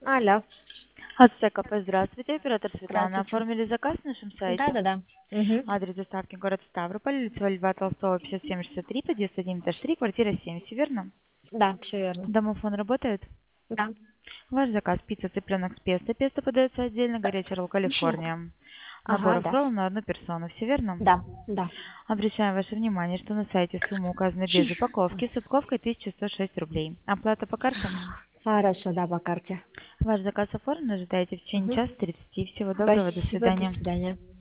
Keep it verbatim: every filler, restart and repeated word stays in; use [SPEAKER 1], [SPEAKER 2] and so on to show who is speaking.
[SPEAKER 1] Алло.
[SPEAKER 2] Ацтекп, здравствуйте, оператор Светлана.
[SPEAKER 1] Здравствуйте.
[SPEAKER 2] Оформили заказ на нашем сайте.
[SPEAKER 1] Да-да-да. Мгм.
[SPEAKER 2] Адрес доставки город Ставрополь, улица Льва Толстого, пятьдесят семь шестьдесят три, подъезд один этаж три, квартира семь. Все верно?
[SPEAKER 1] Да, все верно.
[SPEAKER 2] Домофон работает?
[SPEAKER 1] Да.
[SPEAKER 2] Ваш заказ: пицца цыпленок с песто. Песто подается отдельно, горячий ролл
[SPEAKER 1] Мгм.
[SPEAKER 2] Калифорния.
[SPEAKER 1] Ага,
[SPEAKER 2] Набор
[SPEAKER 1] да.
[SPEAKER 2] ролл на одну персону. Все верно?
[SPEAKER 1] Да, да.
[SPEAKER 2] Обращаем ваше внимание, что на сайте сумма указана без упаковки с упаковкой тысяча сто шесть рублей. Оплата по карте?
[SPEAKER 1] Хорошо, да, по карте.
[SPEAKER 2] Ваш заказ оформлен, ожидаете в течение
[SPEAKER 1] Мгм.
[SPEAKER 2] часа тридцати. Всего доброго, до
[SPEAKER 1] Спасибо, до
[SPEAKER 2] свидания.
[SPEAKER 1] свидания.